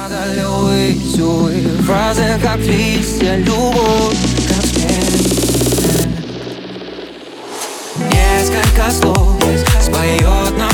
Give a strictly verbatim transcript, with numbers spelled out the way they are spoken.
надо любить, увы. Фразы как листья, любовь как смерть. Несколько слов споет нам